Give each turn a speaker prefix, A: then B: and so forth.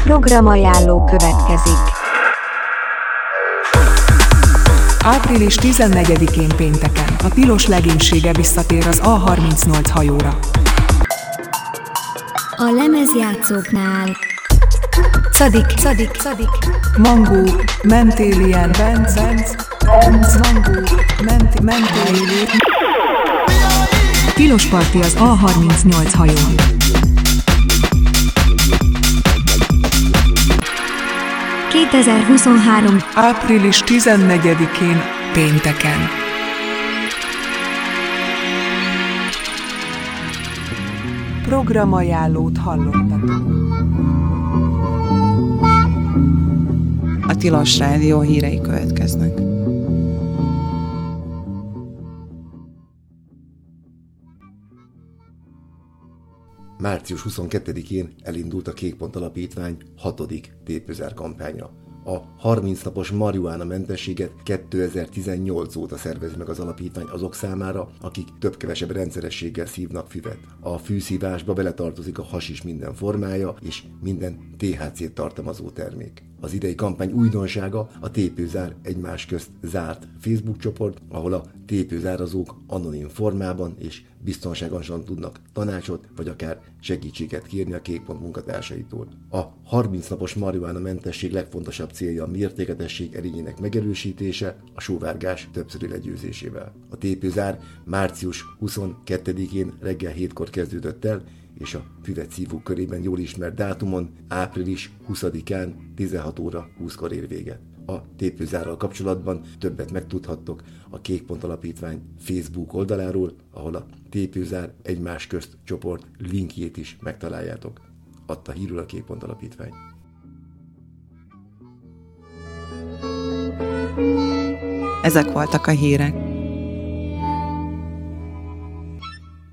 A: Programajánló következik.
B: Április 14-én pénteken a Tilos legénysége visszatér az A38 hajóra.
A: A lemezjátszóknál Szadik,
B: Mangó, Mentélien, Benz, Mangó, Mentélien. Tilos parti az A38 hajón. Április 14-én pénteken. Programajánlót hallottatok.
C: A Tilos Rádió hírei következnek.
D: Március 22-én elindult a Kék Pont Alapítvány 6. tépőzár kampánya. A 30 napos marihuánamentességet 2018 óta szervez meg az alapítvány azok számára, akik több-kevesebb rendszerességgel szívnak füvet. A fűszívásba beletartozik a hasis minden formája és minden THC-t tartalmazó termék. Az idei kampány újdonsága a Tépőzár egymás közt zárt Facebook csoport, ahol a tépőzárazók anonim formában és biztonságosan tudnak tanácsot vagy akár segítséget kérni a Kék Pont munkatársaitól. A 30 napos marihuánamentesség legfontosabb célja a mértékletesség erényének megerősítése, a sóvárgás többszöri legyőzésével. A tépőzár március 22-én reggel 7-kor kezdődött el, és a füvet szívók körében jól ismert dátumon április 20-án 16 óra 20-kor ér véget. A tépőzárral kapcsolatban többet megtudhattok a Kék Pont Alapítvány Facebook oldaláról, ahol a Tépőzár egymás közt csoport linkjét is megtaláljátok. Adta hírül a Kék Pont Alapítvány.
C: Ezek voltak a hírek.